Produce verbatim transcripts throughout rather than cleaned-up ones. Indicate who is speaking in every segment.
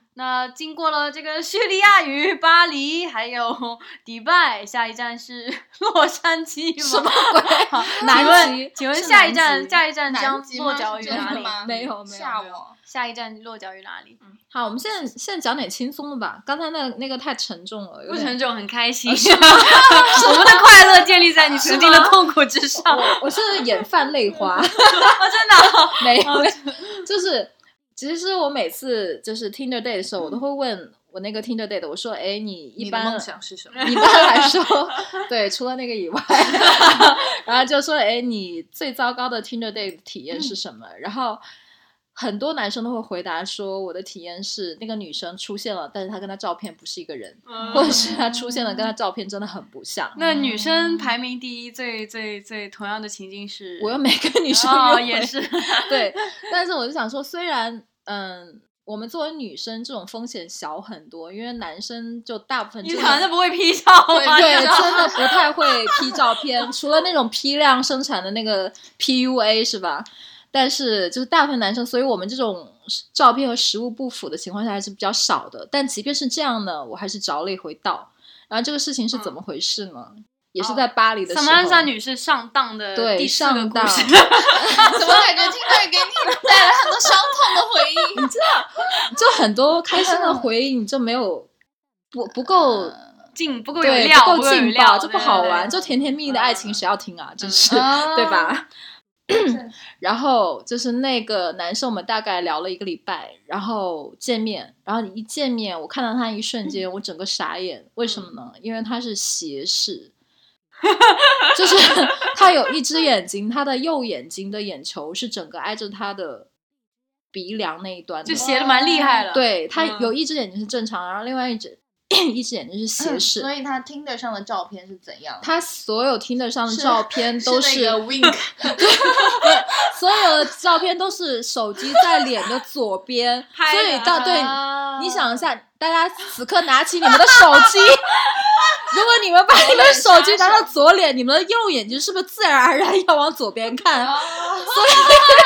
Speaker 1: 那经过了这个叙利亚与巴黎，还有迪拜，下一站是洛杉矶吗？
Speaker 2: 什么鬼？
Speaker 1: 好，
Speaker 2: 南极？
Speaker 1: 请问下一站，下一站将落脚于哪里？
Speaker 2: 没有，没有，
Speaker 3: 吓我。
Speaker 1: 下一站落脚于哪里？
Speaker 2: 嗯，好，我们现在现在讲点轻松的吧。刚才那那个太沉重了，
Speaker 1: 不沉重，很开心。我们的快乐建立在你曾经的痛苦之上。
Speaker 2: 我, 我是眼泛泪花。
Speaker 1: 哦，真的、哦、
Speaker 2: 没有，就是其实我每次就是 Tinder date 的时候，我都会问我那个 Tinder date 我说，哎，你一般
Speaker 3: 你的梦想是什么？
Speaker 2: 一般来说，对，除了那个以外，然后就说，哎，你最糟糕的 Tinder date 体验是什么？嗯、然后。很多男生都会回答说，我的体验是那个女生出现了，但是她跟她照片不是一个人，嗯、或者是她出现了，跟她照片真的很不像。
Speaker 1: 那女生排名第一，最最最同样的情境是，
Speaker 2: 我又没跟女生
Speaker 1: 哦，也是
Speaker 2: 对，但是我就想说，虽然嗯，我们作为女生这种风险小很多，因为男生就大部分
Speaker 1: 你反正不会 P 照，
Speaker 2: 对，真的不太会 P 照片，除了那种批量生产的那个 P U A 是吧？但是就是大部分男生，所以我们这种照片和实物不符的情况下还是比较少的。但即便是这样呢，我还是着了一回道。然后这个事情是怎么回事呢？嗯、也是在巴黎的时候。
Speaker 1: 萨曼莎女士上当的第四个故事。
Speaker 3: 怎么感觉听着给你带来很多伤痛的回忆？
Speaker 2: 你知道，就很多开心的回忆，你就没有不不够
Speaker 1: 劲，不够有料，
Speaker 2: 不够劲爆，就不好玩。
Speaker 1: 对对对
Speaker 2: 就甜甜蜜蜜的爱情，谁要听啊？真是、
Speaker 3: 嗯、
Speaker 2: 对吧？然后就是那个男生，我们大概聊了一个礼拜，然后见面，然后一见面，我看到他一瞬间，我整个傻眼。为什么呢？因为他是斜视，就是他有一只眼睛，他的右眼睛的眼球是整个挨着他的鼻梁那一端的，
Speaker 1: 就斜的蛮厉害了。
Speaker 2: 对，他有一只眼睛是正常，然后另外一只。一只眼睛是斜视、
Speaker 3: 嗯，所以他 Tinder 上的照片是怎样？
Speaker 2: 他所有 Tinder 上的照片都是，
Speaker 3: 是那个 wink，
Speaker 2: 所有的照片都是手机在脸的左边，所以到对、啊，你想一下，大家此刻拿起你们的手机，如果你们把你们手机拿到左脸，你们的右眼睛是不是自然而然要往左边看？
Speaker 3: 哦、
Speaker 2: 所以。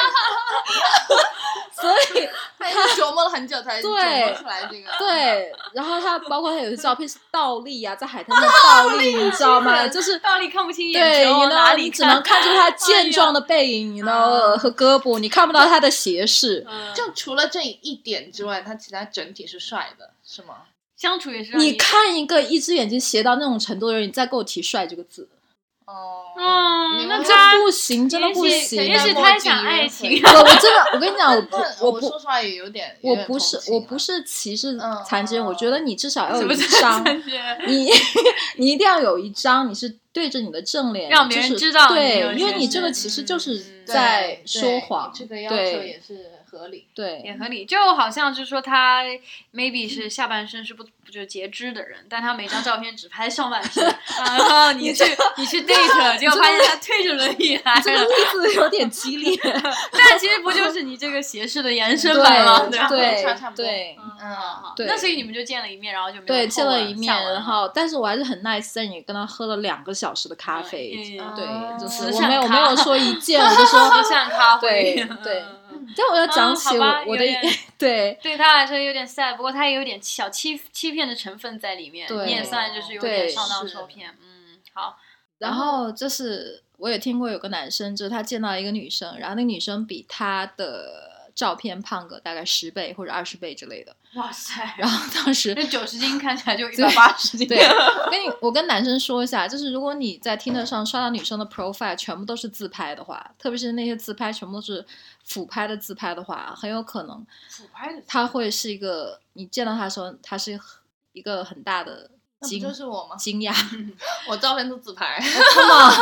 Speaker 2: 所以
Speaker 3: 他也是琢磨了很久才琢磨出来这个。
Speaker 2: 对，然后他包括他有些照片是倒立啊，在海滩上倒立，你知道吗？就是
Speaker 1: 倒立看不清眼
Speaker 2: 对，
Speaker 1: 球，哪里
Speaker 2: 你只能看出他健壮的背影，你知道和胳膊，你看不到他的斜视。
Speaker 3: 就除了这一点之外，他其他整体是帅的，是吗？
Speaker 1: 相处也是。
Speaker 2: 你看一个一只眼睛斜到那种程度的人，你再给我提帅这个字。
Speaker 3: 哦，
Speaker 1: 嗯，那
Speaker 2: 这不行，真的不行。
Speaker 1: 也许他想爱情。
Speaker 2: 我我真的，我跟你讲，我不，
Speaker 3: 我
Speaker 2: 不
Speaker 3: 说实话也有点，
Speaker 2: 我不是，我不是歧视残疾人、
Speaker 3: 嗯。
Speaker 2: 我觉得你至少要有一张，你你一定要有一张，你是对着你的正脸，
Speaker 1: 让别人知道。
Speaker 2: 对，因为你这个其实就是在说谎。
Speaker 3: 这个要求也是合理，
Speaker 2: 对，
Speaker 1: 也合理。就好像就是说他 maybe 是下半身是不不就是截肢的人，但他每张照片只拍上半身，然后你去你去 date， 结果发现他推着轮椅来了。
Speaker 2: 这个例子有点激烈，
Speaker 1: 但其实不就是你这个斜视的延伸版吗？
Speaker 2: 对
Speaker 3: 对
Speaker 2: 对，
Speaker 1: 嗯，对。那所以你们就见了一面，然后就没有
Speaker 2: 对见了一面，然后但是我还是很 nice， 在你跟他喝了两个小时的咖啡，对，就是我没有我没有说一见我就说
Speaker 1: 慈善咖啡，
Speaker 2: 对对。但我要讲起我、嗯、我的对
Speaker 1: 对他来说有点 sad， 不过他也有点小欺欺骗的成分在里面，你也算就是有点上当受骗。嗯，好。
Speaker 2: 然后就是我也听过有个男生，就是他见到一个女生，然后那个女生比他的照片胖个大概十倍或者二十倍之类的。
Speaker 1: 哇塞！
Speaker 2: 然后当时
Speaker 1: 那九十斤看起来就一百八十斤。
Speaker 2: 对，跟你我跟男生说一下，就是如果你在 Tinder 上刷到女生的 profile 全部都是自拍的话，特别是那些自拍全部都是俯拍的自拍的话，很有可能
Speaker 1: 俯拍的
Speaker 2: 他会是一个你见到他的时候，他是一个很大的惊，
Speaker 3: 那不就是我吗？
Speaker 2: 惊讶，
Speaker 3: 我照片都自拍。
Speaker 2: Come on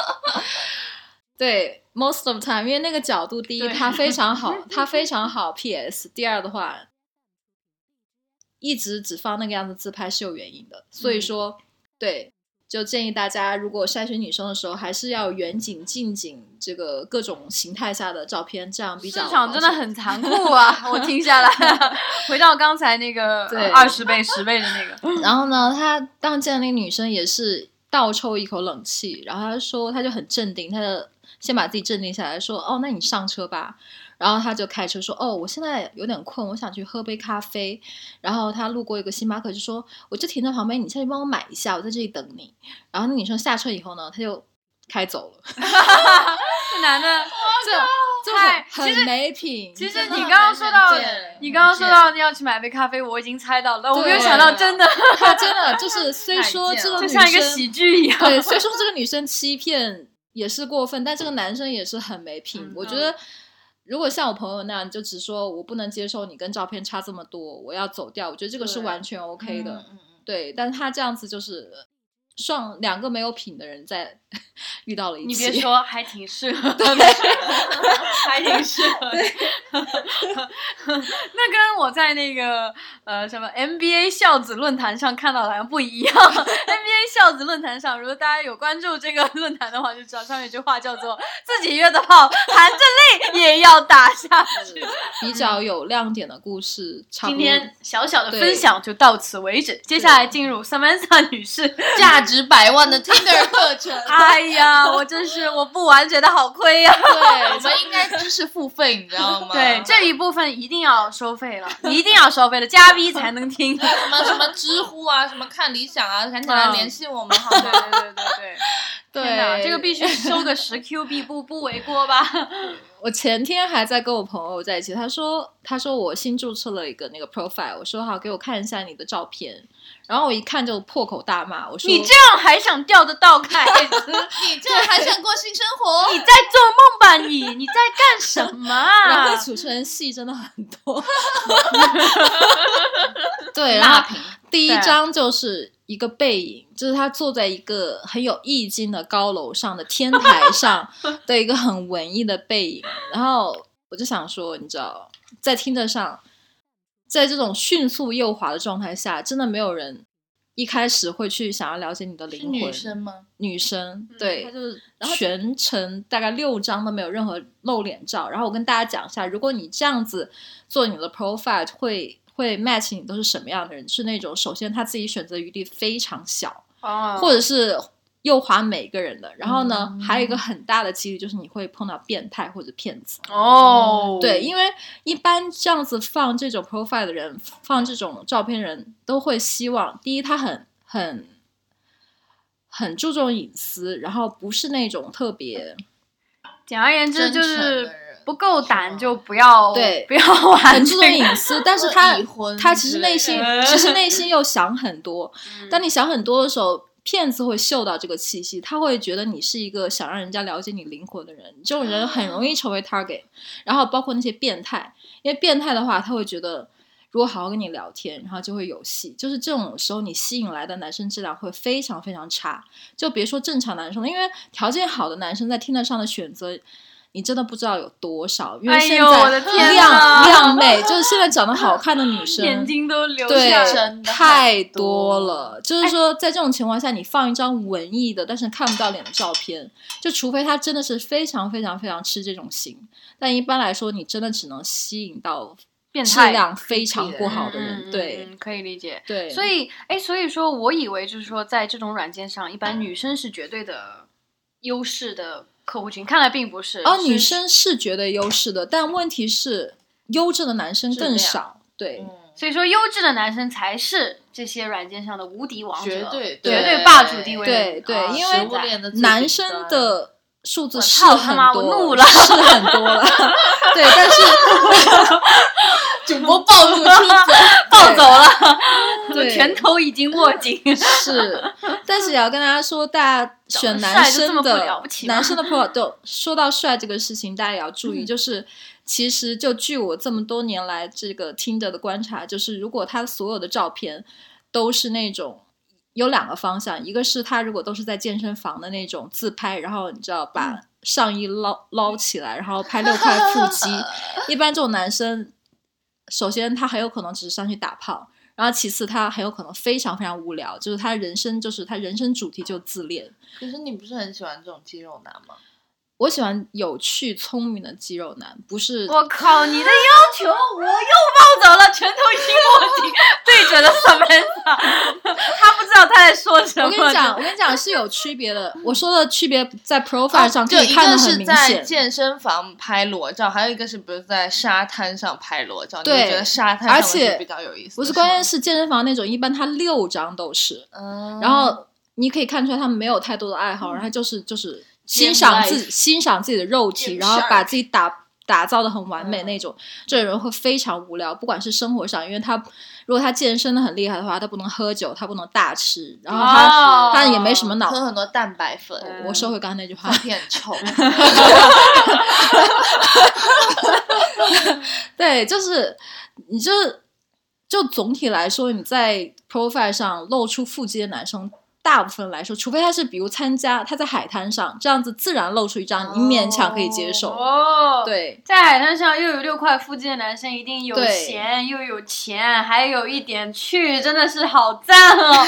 Speaker 2: 对 ，most of time， 因为那个角度，第一它非常好，它非常好 P S， 第二的话，一直只放那个样子自拍是有原因的，所以说，嗯、对，就建议大家如果筛选女生的时候，还是要远景、近景这个各种形态下的照片，这样比较。
Speaker 1: 市场真的很残酷啊！我听下来，回到刚才那个二十倍、十倍的那个。
Speaker 2: 然后呢，他当见那个女生也是倒抽一口冷气，然后他说他就很镇定，他就先把自己镇定下来，说：“哦，那你上车吧。” 然后他就开车说哦我现在有点困，我想去喝杯咖啡，然后他路过一个星巴克就说我就停在旁边，你下去帮我买一下，我在这里等你。然后那女生下车以后呢他就开走了。
Speaker 1: 这男的
Speaker 2: 这
Speaker 1: 太
Speaker 2: 这很很没品。
Speaker 1: 其实你刚刚说到你刚刚说到要去买杯咖啡，我已经猜到了，我没有想到真的
Speaker 2: 他真的就是虽说这个女生
Speaker 1: 就像一个喜剧一样，
Speaker 2: 对，虽说这个女生欺骗也是过分，但这个男生也是很没品、嗯、我觉得如果像我朋友那样就只说我不能接受你跟照片差这么多，我要走掉，我觉得这个是完全 OK 的。 对,、嗯、对，但他这样子就是双两个没有品的人在遇到了一起。
Speaker 1: 你别说还挺适合的还挺适合的那跟我在那个呃什么 M B A 校子论坛上看到的好像不一样M B A 校子论坛上如果大家有关注这个论坛的话就知道上面有句话叫做自己约的炮含着泪也要打下去
Speaker 2: 比较有亮点的故事差不多。
Speaker 1: 今天小小的分享就到此为止，接下来进入 Samantha 女士
Speaker 3: 价值百万的 Tinder 课程
Speaker 1: 哎呀我真是我不玩觉得好亏呀、啊、
Speaker 3: 对，我们应该知识付费你知道吗？
Speaker 1: 对，这一部分一定要收费了一定要收费的加 V 才能听
Speaker 3: 什么什么知乎啊什么看理想啊赶紧来联系我们好吗？
Speaker 1: 对对对对对对，这个必须收个十 Q 币不不为过吧
Speaker 2: 我前天还在跟我朋友在一起，他说他说我新注册了一个那个 profile， 我说好给我看一下你的照片，然后我一看就破口大骂，我说
Speaker 1: 你这样还想钓得到凯子
Speaker 3: 你这样还想过性生活
Speaker 1: 你在做梦吧你你在干什么啊
Speaker 2: 然后主持人戏真的很多对，然后第一张就是一个背影，就是他坐在一个很有意境的高楼上的天台上的一个很文艺的背影然后我就想说你知道在听得上在这种迅速右滑的状态下真的没有人一开始会去想要了解你的灵魂。
Speaker 3: 是女生吗？
Speaker 2: 女生对、嗯、他就是全程大概六张都没有任何露脸照。然后我跟大家讲一下，如果你这样子做你的 profile 会会 match 你都是什么样的人，是那种首先他自己选择余地非常小、哦、或者是右滑每个人的，然后呢、嗯、还有一个很大的几率就是你会碰到变态或者骗子
Speaker 1: 哦。
Speaker 2: 对，因为一般这样子放这种 profile 的人放这种照片人都会希望第一他很很很注重隐私，然后不是那种特别
Speaker 1: 简而言之就是不够胆就不要
Speaker 2: 对
Speaker 1: 不要玩、这个、
Speaker 2: 很注重隐私但是他他其实内心其实内心又想很多、嗯、当你想很多的时候骗子会嗅到这个气息，他会觉得你是一个想让人家了解你灵魂的人，这种人很容易成为 target、嗯、然后包括那些变态，因为变态的话他会觉得如果好好跟你聊天然后就会有戏，就是这种时候你吸引来的男生质量会非常非常差，就别说正常男生了，因为条件好的男生在Tinder上的选择你真的不知道有多少，因为现在靓靓妹就是现在长得好看的女生
Speaker 1: 眼睛都流
Speaker 2: 下
Speaker 1: 对
Speaker 2: 太多了，就是说在这种情况下你放一张文艺的但是看不到脸的照片，就除非他真的是非常非常非常吃这种型，但一般来说你真的只能吸引到质量非常不好的人、嗯、对、
Speaker 1: 嗯、可以理解。
Speaker 2: 对，
Speaker 1: 所以哎，所以说我以为就是说在这种软件上一般女生是绝对的优势的客户群，看来并不是
Speaker 2: 哦，女生是绝对优势的，但问题是优质的男生更少。对、嗯，
Speaker 1: 所以说优质的男生才是这些软件上的无敌王者，
Speaker 3: 绝对
Speaker 1: 绝对霸主地位。
Speaker 2: 对对、哦，因为男生的数字是很多，
Speaker 1: 我怒了，
Speaker 2: 是很多了。对，但是
Speaker 3: 主播暴怒出走，
Speaker 1: 暴走了，对，拳头已经握紧。
Speaker 2: 是，但是也要跟大家说，大家选男生的男生的 profile 都说到帅这个事情，大家也要注意，嗯、就是其实就据我这么多年来这个听着的观察，就是如果他所有的照片都是那种。有两个方向，一个是他如果都是在健身房的那种自拍，然后你知道把上衣捞捞起来，然后拍六块腹肌一般这种男生首先他很有可能只是上去打炮，然后其次他很有可能非常非常无聊，就是他人生就是他人生主题就自恋。
Speaker 3: 可是你不是很喜欢这种肌肉男吗？
Speaker 2: 我喜欢有趣聪明的肌肉男，不是。
Speaker 1: 我靠，你的要求我又暴走了，拳头已经握紧，对准了 Samantha， 他不知道他在说什么。
Speaker 2: 我跟你讲，我跟你讲， 讲是有区别的。我说的区别在 profile 上可
Speaker 3: 就
Speaker 2: 以看得很
Speaker 3: 一个是在
Speaker 2: 明显。
Speaker 3: 健身房拍裸照，还有一个是比如在沙滩上拍裸照。
Speaker 2: 对，
Speaker 3: 你会觉得沙滩上是比较有意思的。
Speaker 2: 不是，关键是健身房那种，一般他六张都是，
Speaker 3: 嗯，
Speaker 2: 然后你可以看出来他们没有太多的爱好，然后就是就是欣赏自己欣赏自己的肉体，然后把自己打打造的很完美那种。这种人会非常无聊，不管是生活上，因为他如果他健身的很厉害的话，他不能喝酒，他不能大吃，然后他、
Speaker 1: 哦、
Speaker 2: 他也没什么脑，
Speaker 3: 喝很多蛋白粉。
Speaker 2: 嗯、我收回刚刚那句话，
Speaker 3: 放屁很臭。
Speaker 2: 对，就是你就就总体来说，你在 profile 上露出腹肌的男生，大部分来说，除非他是比如参加他在海滩上这样子自然露出一张，你勉强可以接受。
Speaker 1: 哦，
Speaker 2: 对，
Speaker 1: 在海滩上又有六块腹肌的男生，一定有闲又有钱，还有一点趣，真的是好赞哦！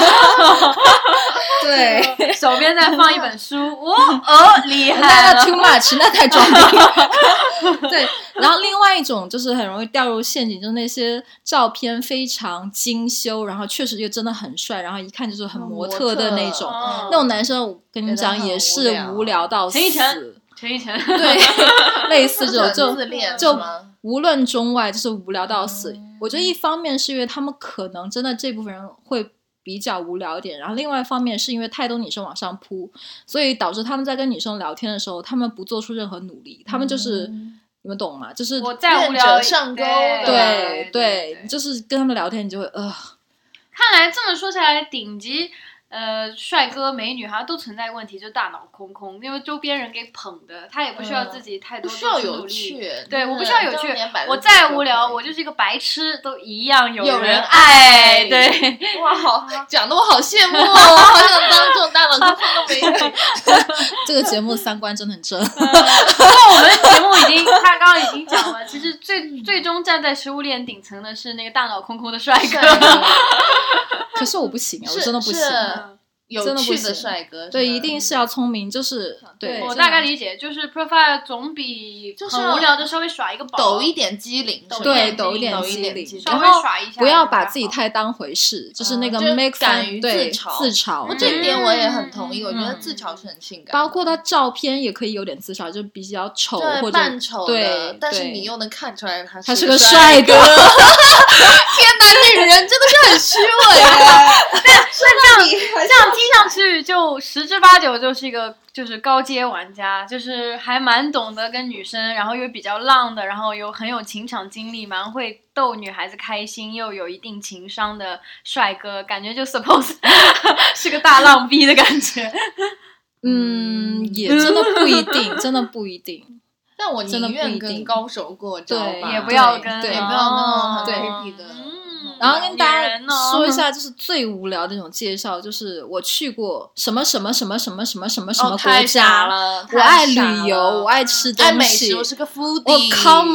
Speaker 2: 对，
Speaker 1: 手边再放一本书，哦哦，厉害了，
Speaker 2: 那 too much， 那太装逼了。对，然后另外一种就是很容易掉入陷阱，就是那些照片非常精修，然后确实又真的很帅，然后一看就是很模特的那种，
Speaker 1: 哦、
Speaker 2: 那种男生我跟你讲也是无聊到死。
Speaker 1: 陈奕晨，陈奕晨，
Speaker 2: 对，类似这种就
Speaker 3: 自恋
Speaker 2: 就无论中外就是无聊到死。嗯、我觉得一方面是因为他们可能真的这部分人会比较无聊一点，然后另外一方面是因为太多女生往上扑，所以导致他们在跟女生聊天的时候，他们不做出任何努力，他们就是、嗯、你们懂吗？就是
Speaker 1: 我再无聊
Speaker 3: 上钩，
Speaker 2: 对
Speaker 1: 对,
Speaker 2: 对, 对，就是跟他们聊天，你就会呃。
Speaker 1: 看来这么说下来，顶级呃帅哥美女好像都存在问题，就是大脑空空，因为周边人给捧的，他也不需要自己太多
Speaker 3: 不需要
Speaker 1: 有
Speaker 3: 趣。
Speaker 1: 对，我不需要有趣，我再无聊，我就是一个白痴，都一样有
Speaker 3: 人
Speaker 1: 爱。对，
Speaker 3: 哇，好讲的我好羡慕哦，好想当这种大脑空空的美女。
Speaker 2: 这个节目三观真的很正。
Speaker 1: 不过我们节目已经，他刚刚已经讲了，其实最最终站在食物链顶层的是那个大脑空空的帅哥。
Speaker 2: 可是我不行啊，我真的不行。
Speaker 3: 有趣的帅哥，
Speaker 2: 对，一定是要聪明，就是对。
Speaker 1: 我大概理解，就是 profile 总比很无聊的稍微耍一个宝，
Speaker 3: 抖一点机灵，
Speaker 2: 对，抖一
Speaker 3: 点
Speaker 2: 机灵，
Speaker 1: 稍微耍一下，
Speaker 2: 不要把自己太当回事，就是那个 make
Speaker 3: 敢于
Speaker 2: 自
Speaker 3: 嘲，
Speaker 2: 自嘲。
Speaker 3: 这一点我也很同意，我觉得自嘲是很性感。
Speaker 2: 包括他照片也可以有点自嘲，就比较丑或者
Speaker 3: 扮丑的，
Speaker 2: 对，
Speaker 3: 但是你又能看出来他
Speaker 2: 他是个
Speaker 3: 帅
Speaker 2: 哥。
Speaker 3: 天哪，女人真的是很虚伪啊！
Speaker 1: 但这样这样听上去就十之八九就是一个就是高阶玩家，就是还蛮懂得跟女生，然后又比较浪的，然后又很有情场经历，蛮会逗女孩子开心，又有一定情商的帅哥，感觉就 suppose 是个大浪逼的感觉。
Speaker 2: 嗯，也真的不一定，真的不一定。
Speaker 3: 但我宁愿跟高手过招吧，
Speaker 1: 也不要跟，
Speaker 2: 对，
Speaker 3: 也不要跟那种很
Speaker 2: 对
Speaker 3: creepy 的。
Speaker 2: 然后跟大家说一下，就是最无聊的那种介绍，就是我去过什么什么什么什么什么什么什么国家，
Speaker 3: 了
Speaker 2: 我爱旅游，我爱吃东西，
Speaker 3: 爱美食，我是个 foodie。
Speaker 2: 我 come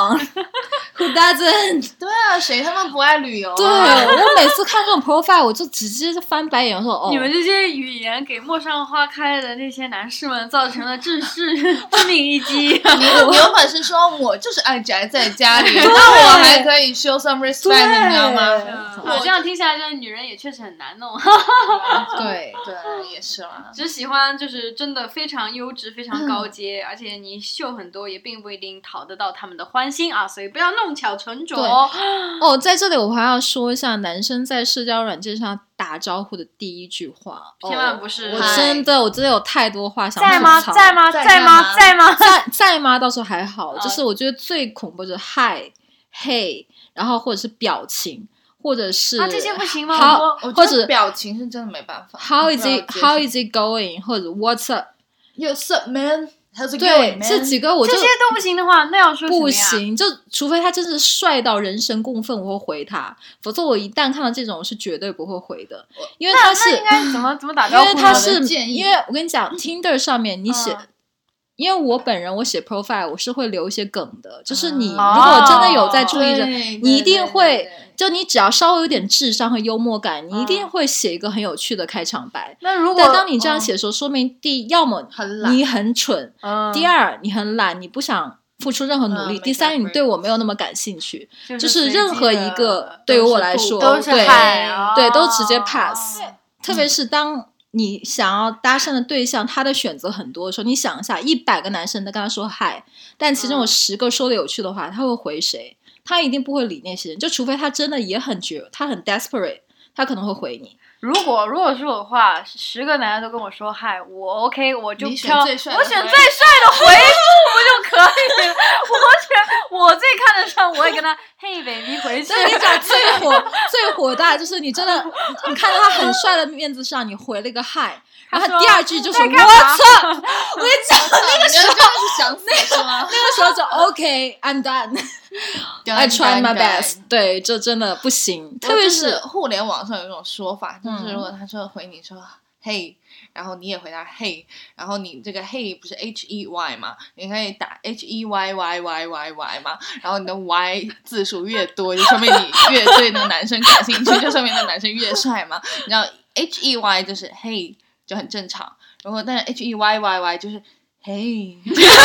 Speaker 2: on，who doesn't？
Speaker 3: 对啊，谁他妈不爱旅游啊？
Speaker 2: 对，我每次看这种 profile， 我就直接翻白眼，说哦，
Speaker 1: 你们这些语言给陌上花开的那些男士们造成了致世致命一击。
Speaker 3: 你你有本事说我就是爱宅在家里，那我还可以 show some respect， 你知道吗？
Speaker 1: 我这样听下来，这女人也确实很难弄。
Speaker 2: 对
Speaker 3: 对，也是啦。
Speaker 1: 只喜欢就是真的非常优质、非常高阶，嗯、而且你秀很多，也并不一定讨得到他们的欢心啊，所以不要弄巧成拙。
Speaker 2: 哦，在这里我还要说一下，男生在社交软件上打招呼的第一句话，
Speaker 1: 千万不是。
Speaker 2: 我真的，我真的有太多话想
Speaker 1: 在吗？在吗？在吗？在吗？
Speaker 2: 在在吗？倒是还好，就是我觉得最恐怖就是嗨、嘿，然后或者是表情。或者是
Speaker 1: 啊，这些不行吗？
Speaker 3: 我或者表情是真的没办法。
Speaker 2: How is it? How is it going? 或者 What's up?
Speaker 3: What's up, man? How's it going,
Speaker 2: 对，
Speaker 3: man?
Speaker 2: 这几个我就
Speaker 1: 这些都不行的话，那要说什么呀？
Speaker 2: 不行，就除非他真是帅到人神共愤，我会回他。否则我一旦看到这种，是绝对不会回的，因为他是
Speaker 1: 那应该怎么怎么打招呼？
Speaker 2: 因为他是因为我跟你讲 ，Tinder 上面你写。嗯因为我本人我写 profile 我是会留一些梗的，就是你如果真的有在注意着，
Speaker 3: 哦、
Speaker 2: 你一定会就你只要稍微有点智商和幽默感，你一定会写一个很有趣的开场白。
Speaker 1: 那如果
Speaker 2: 但当你这样写的时候，嗯、说明第一，要么你很蠢；
Speaker 1: 嗯、
Speaker 2: 第二，你很懒，你不想付出任何努力；
Speaker 3: 嗯、
Speaker 2: 第三，你对我没有那么感兴趣。
Speaker 1: 就是、
Speaker 2: 就是任何一个对于我来说，
Speaker 1: 都是
Speaker 2: 对、
Speaker 1: 哦、
Speaker 2: 对都直接 pass。特别是当你想要搭讪的对象他的选择很多的时候，你想一下，一百个男生都跟他说嗨，但其中有十个说的有趣的话，他会回谁？他一定不会理那些人，就除非他真的也很绝，他很 desperate， 他可能会回你。
Speaker 1: 如果如果是我的话，十个男的都跟我说嗨，我 OK， 我就挑，我选最帅的回复不就可以了？我选我最看得上，我也跟他嘿 baby 回去。
Speaker 2: 你讲最火最火大就是你真的，你看到他很帅的面子上，你回了一个嗨，然后他第二句就是我操！我跟你讲，那个时候
Speaker 3: 是想死是吗？
Speaker 2: 那个时候就 OK I'm done I tried my best。 对，这真的不行，特别是
Speaker 3: 互联网上有一种说法，就是如果他说回你说嘿，然后你也回答嘿，然后你这个嘿不是 H E Y 嘛，你可以打 H E Y Y Y Y Y 嘛，然后你的 Y 字数越多，就说明你越对那个男生感兴趣，就说明那个男生越帅嘛。你知道 H E Y 就是嘿就很正常，然后但是 H E Y Y Y 就是嘿。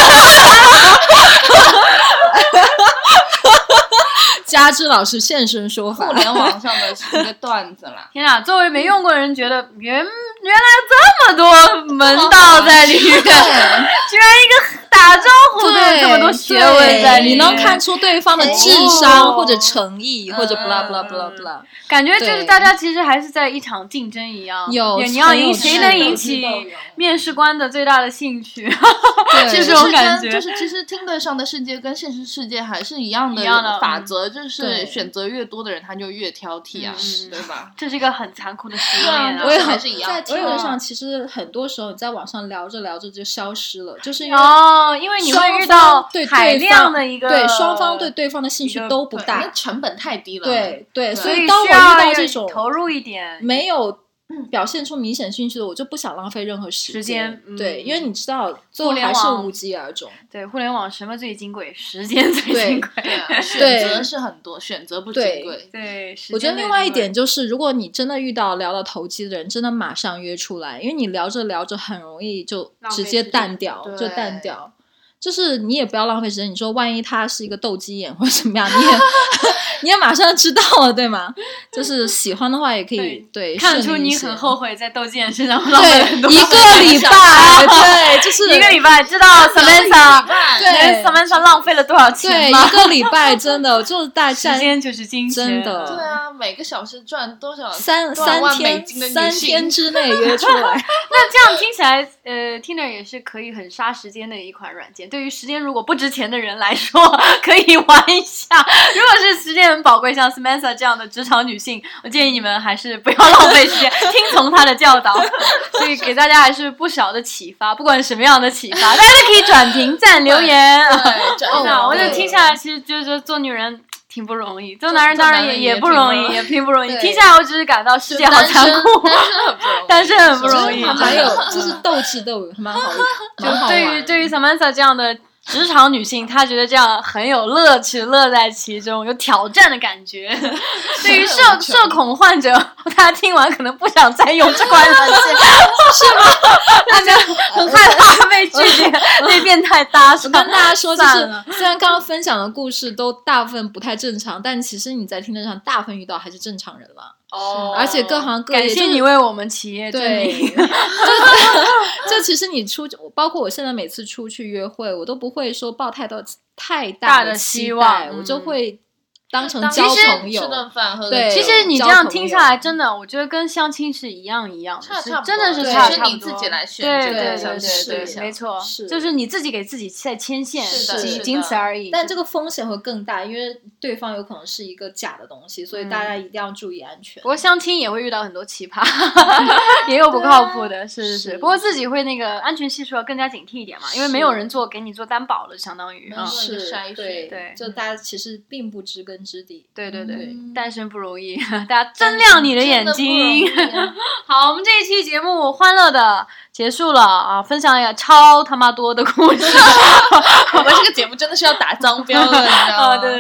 Speaker 2: 佳芝老师现身说法，
Speaker 3: 互联网上的一个段子啦。
Speaker 1: 天啊，作为没用过的人，觉得原原来这么多门道在里面，居然一个打招呼都有这么多学问在里面，
Speaker 2: 你能看出对方的智商或者诚意、哦、或者 blah blah blah blah，
Speaker 1: 感觉就是大家其实还是在一场竞争一样，
Speaker 2: 有
Speaker 1: 你要引谁能引起面试官的最大的兴趣，
Speaker 3: 是
Speaker 1: 这种感觉。
Speaker 3: 就是其实听得上的世界跟现实世界还是一样的法则，就是选择越多的人他就越挑剔啊，
Speaker 1: 嗯、
Speaker 3: 对吧？
Speaker 1: 这是一个很残酷的实验啊。
Speaker 2: 我也
Speaker 3: 还是一样。
Speaker 2: 在听得上，其实很多时候你在网上聊着聊着就消失了，就是因为
Speaker 1: 哦，因为你会遇到海量的一个
Speaker 2: 对双方对对方的兴趣都不大，
Speaker 3: 那成本太低了。
Speaker 2: 对 对, 对，
Speaker 1: 所
Speaker 2: 以当我遇到这种
Speaker 1: 投入一点
Speaker 2: 没有表现出明显兴趣的，我就不想浪费任何时间。
Speaker 1: 时间
Speaker 2: 嗯、对，因为你知道，最后还是无疾而终。
Speaker 1: 对，互联网什么最金贵？时间最金贵。
Speaker 3: 对，啊、选择是很多，选择不金贵。
Speaker 1: 对，
Speaker 2: 我觉得另外一点就是，如果你真的遇到聊到投机的人，真的马上约出来，因为你聊着聊着很容易就直接淡掉，就淡掉。就是你也不要浪费时间，你说万一他是一个斗鸡眼或者怎么样，你也你也马上知道了，对吗？就是喜欢的话也可以 对, 对
Speaker 1: 看出你很后悔在斗鸡眼身上浪费很多
Speaker 2: 一个礼拜，对，就是
Speaker 1: 一个礼拜，知道 Samantha 对 Samantha 浪费了多少钱吗？
Speaker 2: 对，一个礼拜真的就是大家
Speaker 1: 时间就是金钱，
Speaker 2: 真的。
Speaker 3: 对啊，每个小时赚多少
Speaker 2: 三三天三天之内约出来。
Speaker 1: 那这样听起来，呃 ，Tinder 也是可以很杀时间的一款软件。对于时间如果不值钱的人来说，可以玩一下。如果是时间很宝贵，像 Samantha 这样的职场女性，我建议你们还是不要浪费时间，听从她的教导。所以给大家还是不少的启发，不管什么样的启发，大家都可以转评赞留言。
Speaker 3: 对，
Speaker 1: 哦，那我就听下来，其实就是做女人挺不容易，做男人当然也也不容易，也并不容易。听下来，我只是感到世界好残酷，单身很不容易，
Speaker 2: 还蛮有，就是斗智斗勇，蛮好的。
Speaker 1: 就对于对于 Samantha 这样的职场女性，她觉得这样很有乐趣，乐在其中，有挑战的感觉。对于社社恐患者，大家听完可能不想再用这款软件，是吗？大家很害怕被拒绝，被变态搭讪。
Speaker 2: 我跟大家说，就是虽然刚刚分享的故事都大部分不太正常，但其实你在听得上大部分遇到还是正常人了。
Speaker 1: 哦，
Speaker 2: 而且各行各业，
Speaker 1: 感谢你为我们企业证明。
Speaker 2: 就其实你出，包括我现在每次出去约会，我都不会说抱太多太
Speaker 1: 大
Speaker 2: 的
Speaker 1: 期望，
Speaker 2: 我就会当成交朋友，
Speaker 3: 吃顿饭喝
Speaker 2: 对，
Speaker 1: 其实你这样听下来，真的，我觉得跟相亲是一样一样的，是真的是差差不多。
Speaker 3: 是你自己来选，
Speaker 1: 对对对
Speaker 2: 对
Speaker 1: 对，没错，
Speaker 2: 是
Speaker 1: 就是你自己给自己在牵线，
Speaker 2: 仅
Speaker 1: 仅此而已。
Speaker 2: 但这个风险会更大，因为对方有可能是一个假的东西，所以大家一定要注意安全。
Speaker 1: 不过相亲也会遇到很多奇葩，也有不靠谱的，是是是。不过自己会那个安全系数要更加警惕一点嘛，因为没有人做给你做担保了，相当于
Speaker 2: 是
Speaker 3: 筛
Speaker 2: 对
Speaker 1: 对，
Speaker 2: 就大家其实并不知根知底，
Speaker 1: 对对。对对，单身不容易，大家睁亮你的眼睛。好，我们这一期节目欢乐的结束了啊，分享了超他妈多的故事。
Speaker 3: 我们这个节目真的是要打脏标的，你知道吗？
Speaker 1: 啊，对对对，必须。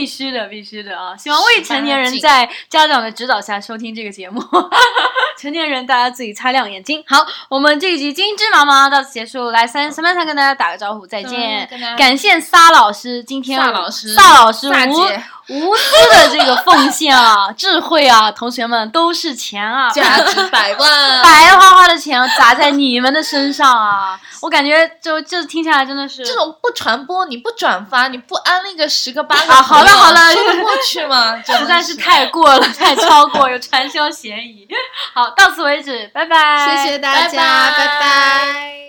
Speaker 1: 须的，必须的啊！希望未成年人在家长的指导下收听这个节目。成年人大家自己擦亮眼睛。好，我们这一集金枝麻麻到此结束。来，三 Samantha 跟大家打个招呼，再见。感谢撒老师今天
Speaker 3: 撒老师
Speaker 1: 撒老师无无私的这个奉献啊，智慧啊，同学们都是钱啊，
Speaker 3: 价值百万，
Speaker 1: 白花花的钱砸在你们的身上啊！我感觉就这听下来真的是
Speaker 3: 这种不传播，你不转发，你不安利个十个八个，
Speaker 1: 啊，好了好了，
Speaker 3: 说得过去吗？
Speaker 1: 实在是太过了，太超过，有传销嫌疑。好，到此为止，拜拜，
Speaker 3: 谢谢大家，拜拜。拜拜。